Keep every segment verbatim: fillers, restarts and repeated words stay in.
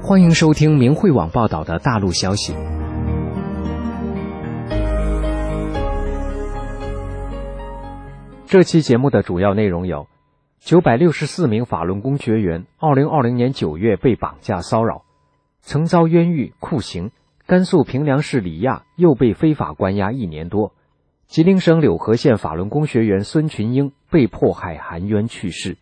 欢迎收听明慧网报道的大陆消息。这期节目的主要内容有：九百六十四名法轮功学员二零二零年九月被绑架骚扰，曾遭冤狱酷刑，甘肃平凉市李亚又被非法关押一年多，吉林省柳河县法轮功学员孙群英被迫害含冤去世。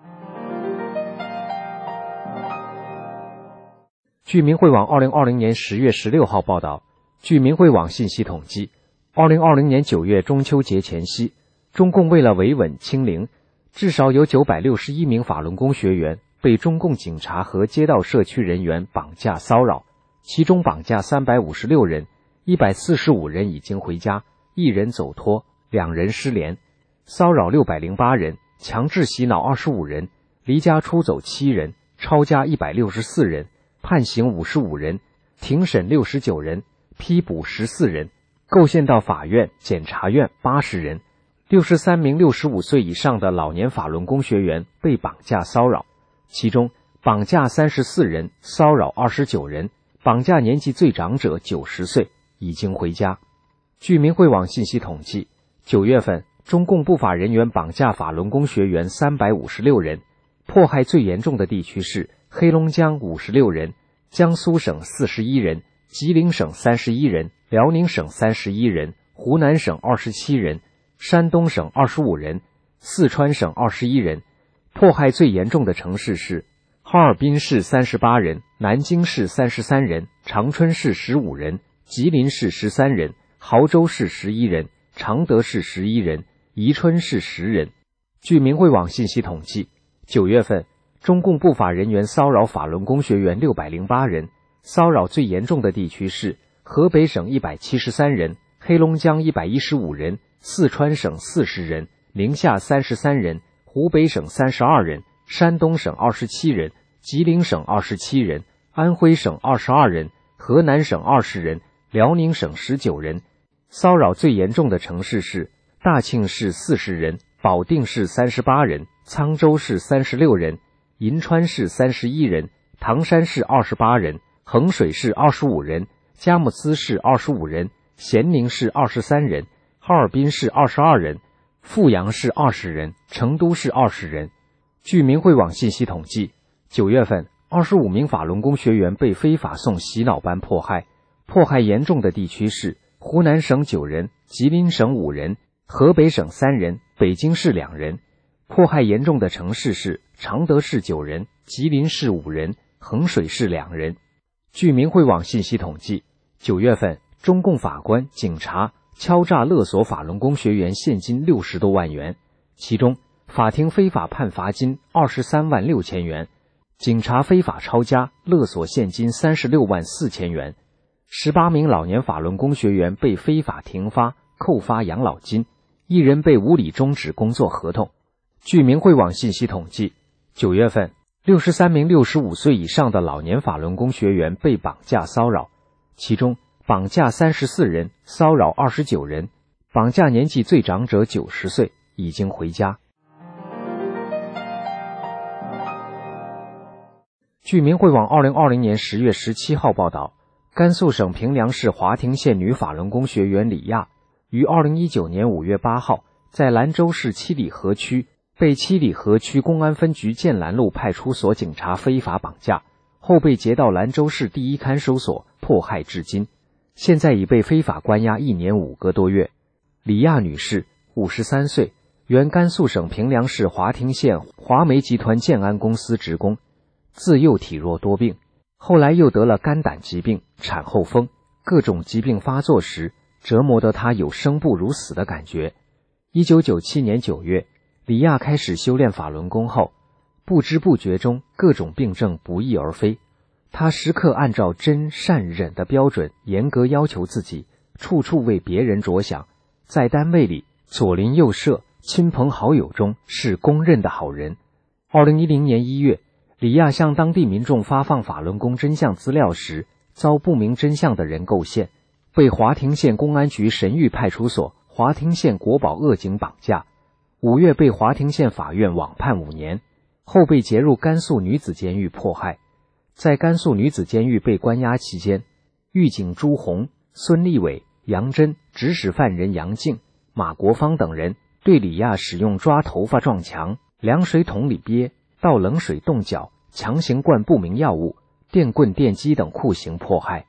据明慧网二零二零年十月十六号报道，据明慧网信息统计，二零二零年九月中秋节前夕，中共为了维稳清零，至少有九百六十一名法轮功学员被中共警察和街道社区人员绑架骚扰，其中绑架三百五十六人，一百四十五人已经回家，一人走脱，两人失联，骚扰六百零八人，强制洗脑二十五人，离家出走七人，抄家一百六十四人，判刑五十五人，庭审六十九人，批捕十四人，构陷到法院、检察院八十人。六十三名六十五岁以上的老年法轮功学员被绑架骚扰，其中绑架三十四人，骚扰二十九人，绑架年纪最长者九十岁，已经回家。据明慧网信息统计，九月份中共不法人员绑架法轮功学员三百五十六人，迫害最严重的地区是黑龙江五十六人，江苏省四十一人，吉林省三十一人，辽宁省三十一人，湖南省二十七人，山东省二十五人，四川省二十一人。迫害最严重的城市是哈尔滨市三十八人，南京市三十三人，长春市十五人，吉林市十三人，亳州市十一人，常德市十一人，宜春市十人。据明慧网信息统计，九月份中共不法人员骚扰法轮功学员六百零八人，骚扰最严重的地区是河北省一百七十三人，黑龙江一百一十五人，四川省四十人，宁夏三十三人，湖北省三十二人，山东省二十七人，吉林省二十七人，安徽省二十二人，河南省二十人，辽宁省十九人。骚扰最严重的城市是大庆市四十人，保定市三十八人，沧州市三十六人，银川市三十一人，唐山市二十八人，衡水市二十五人，佳木斯市二十五人，咸宁市二十三人，哈尔滨市二十二人，阜阳市二十人，成都市二十人。据明慧网信息统计，九月份二十五名法轮功学员被非法送洗脑班迫害，迫害严重的地区是湖南省九人，吉林省五人，河北省三人，北京市两人。迫害严重的城市是常德市九人，吉林市五人，衡水市两人。据明慧网信息统计，九月份中共法官、警察敲诈勒索法轮功学员现金六十多万元，其中法庭非法判罚金二十三万六千元，警察非法抄家勒索现金三十六万四千元。十八名老年法轮功学员被非法停发、扣发养老金，一人被无理终止工作合同。据明慧网信息统计，九月份六十三名六十五岁以上的老年法轮功学员被绑架骚扰，其中绑架三十四人，骚扰二十九人，绑架年纪最长者九十岁，已经回家。据明慧网二零二零年十月十七号报道，甘肃省平凉市华亭县女法轮功学员李亚于二零一九年五月八号在兰州市七里河区被七里河区公安分局建兰路派出所警察非法绑架，后被劫到兰州市第一看守所迫害至今，现在已被非法关押一年五个多月。李亚女士，五十三岁，原甘肃省平凉市华亭县华煤集团建安公司职工，自幼体弱多病，后来又得了肝胆疾病、产后风，各种疾病发作时，折磨得她有生不如死的感觉。一九九七年九月，李亚开始修炼法轮功后，不知不觉中各种病症不翼而飞。他时刻按照真善忍的标准严格要求自己，处处为别人着想，在单位里、左邻右舍、亲朋好友中是公认的好人。二零一零年一月，李亚向当地民众发放法轮功真相资料时，遭不明真相的人构陷，被华亭县公安局神峪派出所、华亭县国保恶警绑架，五月被华亭县法院网判五年，后被劫入甘肃女子监狱迫害。 在甘肃女子监狱被关押期间，狱警朱红、孙立伟、杨真指使犯人杨静、马国芳等人对李亚使用抓头发撞墙、凉水桶里憋、倒冷水冻脚、强行灌不明药物、电棍电击等酷刑迫害。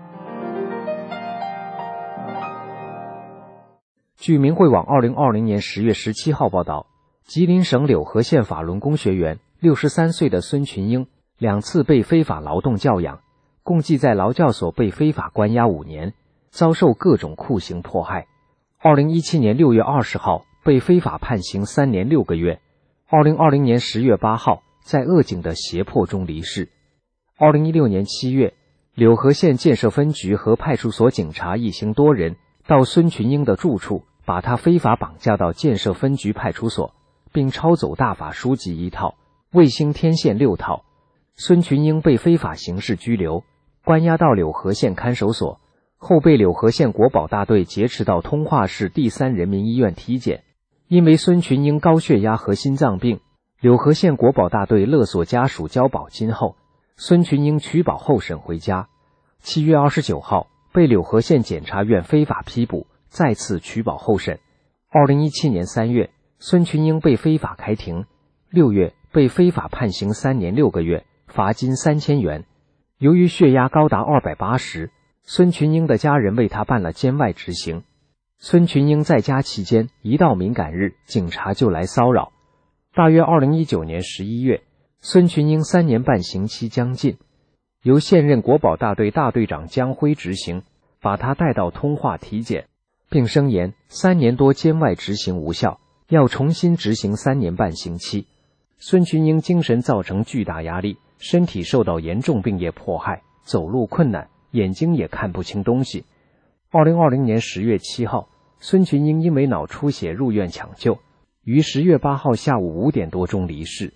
据明慧网二零二零年十月十七号报道，吉林省柳河县法轮功学员六十三岁的孙群英两次被非法劳动教养，共计在劳教所被非法关押五年，遭受各种酷刑迫害。二零一七年六月二十号被非法判刑三年六个月。二零二零年十月八号在恶警的胁迫中离世。二零一六年七月，柳河县建设分局和派出所警察一行多人到孙群英的住处，把他非法绑架到建设分局派出所，并抄走大法书籍一套、卫星天线六套。孙群英被非法刑事拘留，关押到柳河县看守所，后被柳河县国保大队劫持到通化市第三人民医院体检。因为孙群英高血压和心脏病，柳河县国保大队勒索家属交保金后，孙群英取保候审回家。七月二十九号被柳河县检察院非法批捕，再次取保候审。二零一七年三月，孙群英被非法开庭，六月被非法判刑三年六个月，罚金三千元。由于血压高达二百八十，孙群英的家人为他办了监外执行。孙群英在家期间，一到敏感日，警察就来骚扰。大约二零一九年十一月，孙群英三年半刑期将近，由现任国保大队大队长江辉执行，把他带到通化体检，并声言三年多监外执行无效，要重新执行三年半刑期。孙群英精神造成巨大压力，身体受到严重病液迫害，走路困难，眼睛也看不清东西。二零二零年十月七号，孙群英因为脑出血入院抢救，于十月八号下午五点多钟离世。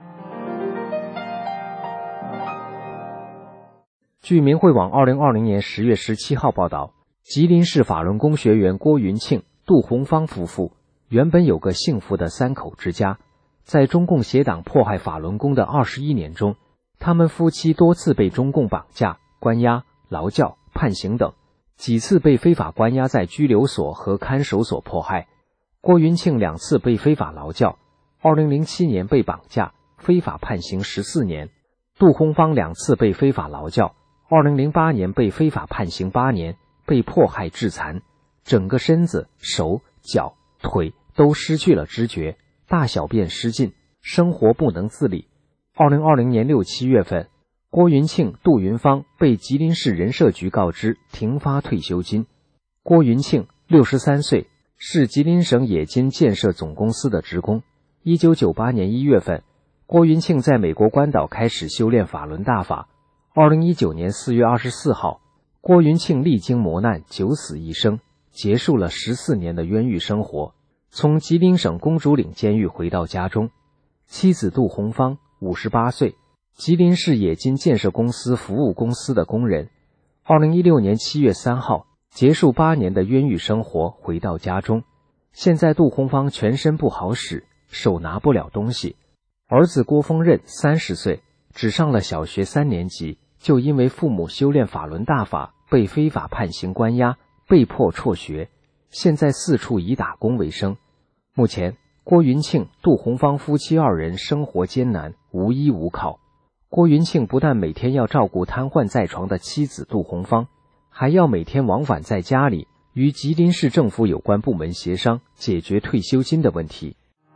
据明慧网二零二零年十月十七号报道，吉林市法轮功学员郭云庆、杜红芳夫妇原本有个幸福的三口之家，在中共邪党迫害法轮功的二十一年中，他们夫妻多次被中共绑架、关押、劳教、判刑等，几次被非法关押在拘留所和看守所迫害。郭云庆两次被非法劳教，二零零七年被绑架，非法判刑十四年；杜红芳两次被非法劳教，二零零八年被非法判刑八年，被迫害致残，整个身子、手、脚、腿都失去了知觉，大小便失禁，生活不能自理。二零二零年六七月份，郭云庆、杜云芳被吉林市人社局告知停发退休金。郭云庆六十三岁，是吉林省冶金建设总公司的职工。一九九八年一月份，郭云庆在美国关岛开始修炼法轮大法。二零一九年四月二十四号，郭云庆历经磨难，九死一生，结束了十四年的冤狱生活，从吉林省公主岭监狱回到家中。妻子杜红芳五十八岁，吉林市冶金建设公司服务公司的工人。二零一六年七月三号，结束八年的冤狱生活，回到家中。现在杜红芳全身不好使，手拿不了东西。儿子郭峰任三十岁，只上了小学三年级，就因为父母修炼法轮大法，被非法判刑关押，被迫辍学，现在四处以打工为生。目前郭云庆、杜红芳夫妻二人生活艰难，无依无靠。郭云庆不但每天要照顾瘫痪在床的妻子杜红芳，还要每天往返在家里，与吉林市政府有关部门协商解决退休金的问题。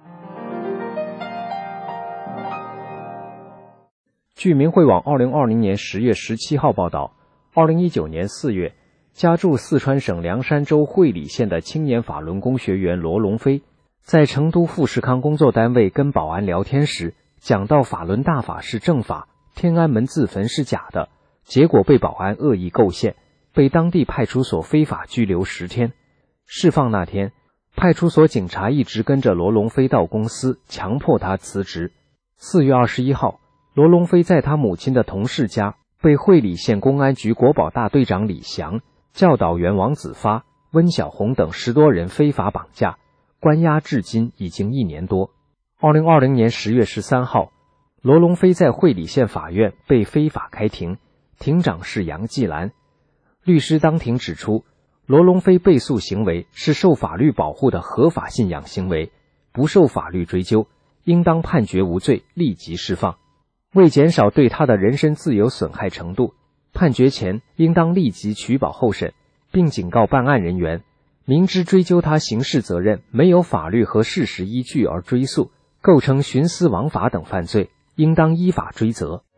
据明慧网二零二零年十月十七号报道，二零一九年四月，家住四川省凉山州会理县的青年法轮功学员罗龙飞，在成都富士康工作单位跟保安聊天时，讲到法轮大法是正法，天安门自焚是假的，结果被保安恶意构陷，被当地派出所非法拘留十天。释放那天，派出所警察一直跟着罗龙飞到公司，强迫他辞职。四月二十一号，罗龙飞在他母亲的同事家被会理县公安局国保大队长李翔、教导员王子发、温小红等十多人非法绑架，关押至今已经一年多。二零二零年十月十三号， 罗龙飞在会理县法院被非法开庭，庭长是杨继兰。律师当庭指出，罗龙飞被诉行为是受法律保护的合法信仰行为，不受法律追究，应当判决无罪，立即释放。为减少对他的人身自由损害程度，判决前应当立即取保候审，并警告办案人员，明知追究他刑事责任没有法律和事实依据而追诉，构成徇私枉法等犯罪，应当依法追责。